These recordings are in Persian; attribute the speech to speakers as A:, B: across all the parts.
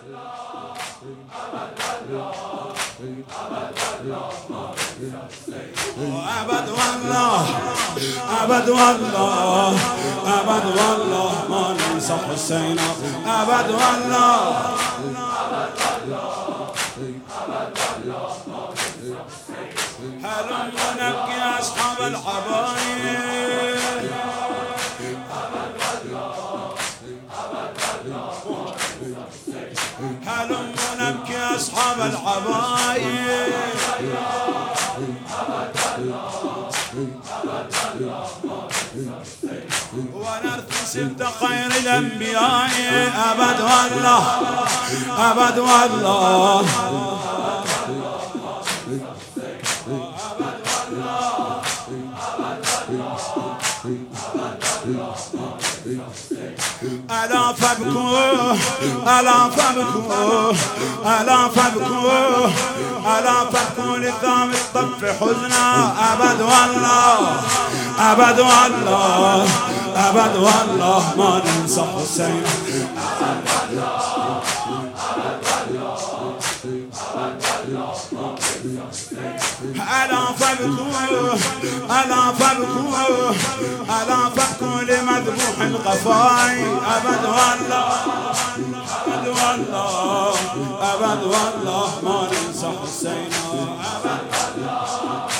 A: أبد والله أبد والله أبد والله ما ننسى حسين أبد والله هلم نبكي أصحاب الحبايب هلم نبكي أصحاب الحبايب ونرتسم خير الأنبياء أبد والله أبد والله ألا فابكوا ألا فابكوا ألا فابكوا ألا فابكوا لثام الطف حزنا أبد والله أبد والله أبد والله ما ننسى حسين ألا فابكوا ألا فابكوا ألا فابكوا لمذبوح القفاي أبد والله أبد والله أبد والله ما ننسى حسين أبد والله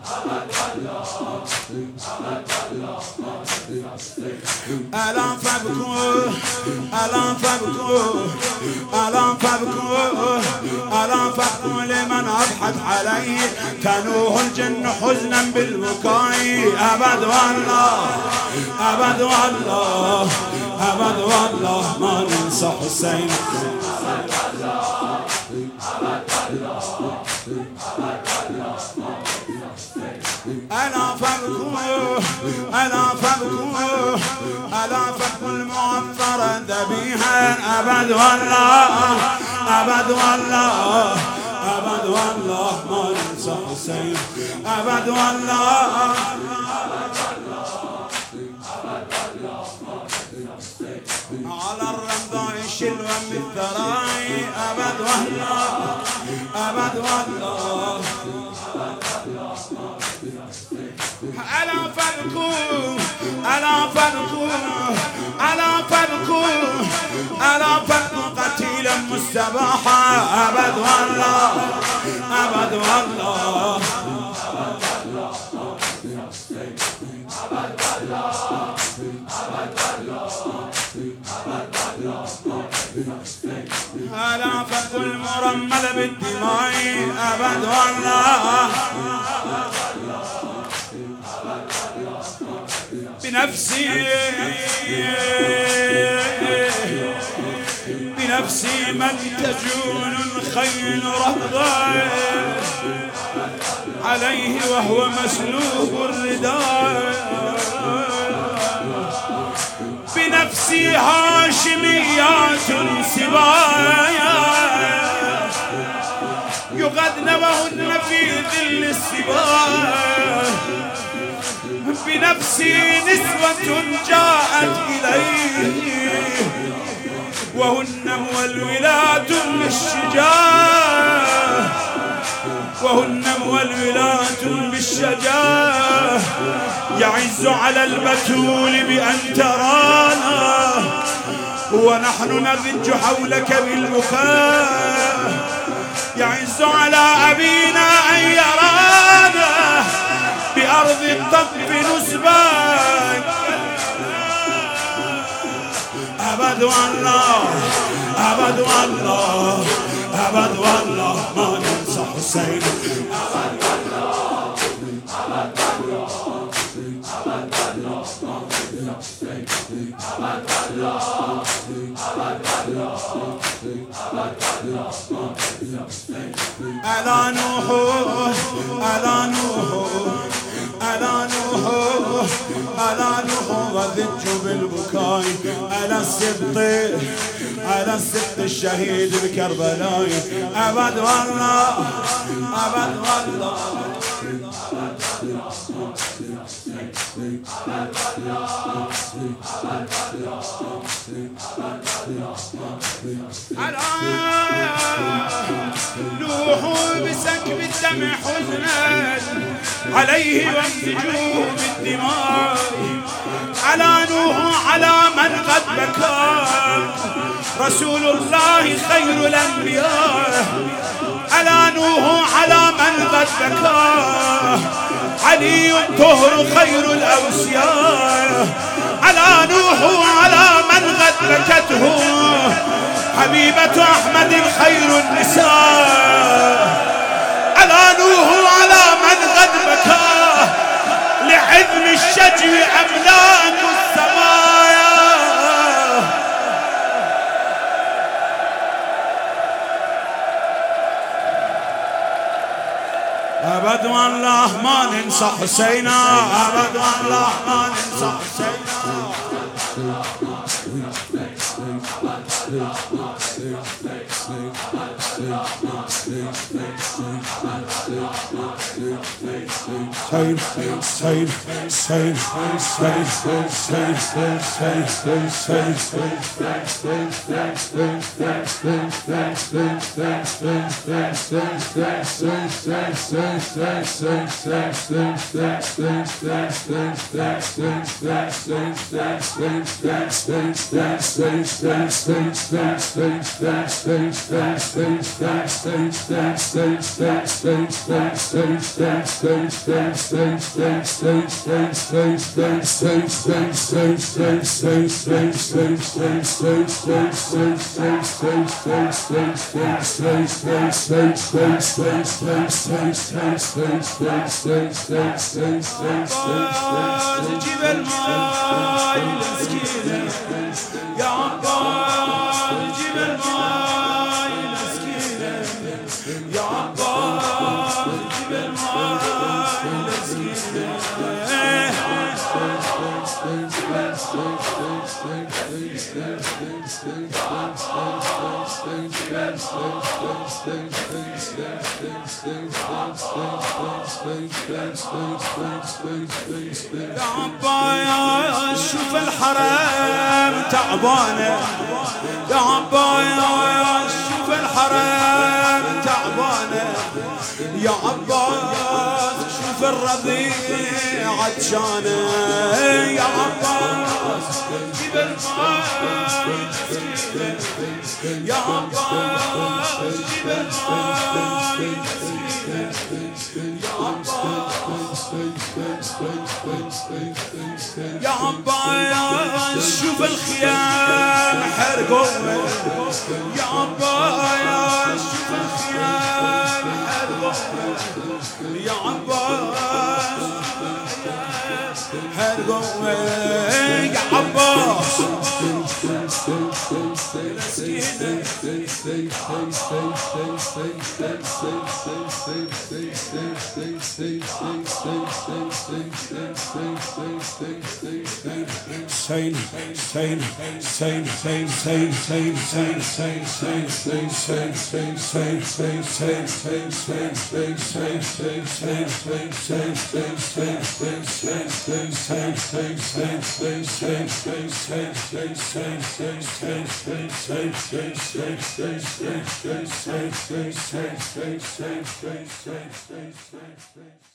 A: ألا فابكوا ألا فابكوا ألا فابكوا ألا فابكوا لمن أضحت عليه تنوه الجن حزنا بالبكاء أبد والله أبد والله أبد والله ما ننسى حسين ألا فابكوا ألا فابكوا ألا فابكوا المعطر ذبيحا أبد والله أبد والله أبد والله ما ننسى حسين أبد والله على الرمضاء شلوة من الثراي أبد والله أبد والله ألا فابكوا ألا فابكوا ألا فابكوا ألا فابكوا قتيلا مستباحا أبد والله أبد والله ألا فابكوا المرمل بالدماء أبد والله بنفسي بنفسي من تجول الخيل رهضا عليه وهو مسلوب الرداء بنفسي هاشميات سبايا يغدن وهن في ذل السبايا بنفسي نسوة جاءت إليه وهن والولات بالشجاع وهن والولات بالشجاع يعز على البتول بأن ترانا ونحن نضج حولك بالبكاء يعز على أبينا أن يرانا بأرض الطف نسبان أبد والله أبد والله أبد والله ما ننسى حسين أبد والله أبد والله أبد والله ما ننسى حسين أبد والله أبد والله أبد والله ما ننسى حسين ألا نوح ألا نوح ألا نوح ألا نوح وذج بالبكاء ألا السبط ألا السبط الشهيد بكربلاء أبد والله أبد والله أبد والله على نوح بسكب الدمع حزنا عليه وامتجوه بالدماء على نوح على من قد بكى رسول الله خير الأنبياء على نوح على من قد بكى علي طهر خير الأوسياء على نوح على من قد بكته حبيبة أحمد خير النساء على نوح على من قد بكى لعظم الشجر أملاك السمايا أبد والله ما ننسى حسينا أبد والله ما ننسى حسينا جيب الماي مسكينة يا عباس جيب الماي مسكينة يا عباس جيب الماي مسكينة يا عباس شوف الحرام تعبانة يا عباس شوف الحرام تعبانة يا عباس شوف الرضيع عطشانة يا عباس جيب الماي يا عباس جيب الماي يا عباس شوف الخيام حرقوه يا عباس شوف الخيام حرقوه يا عباس حرقوه يا عباس Hussein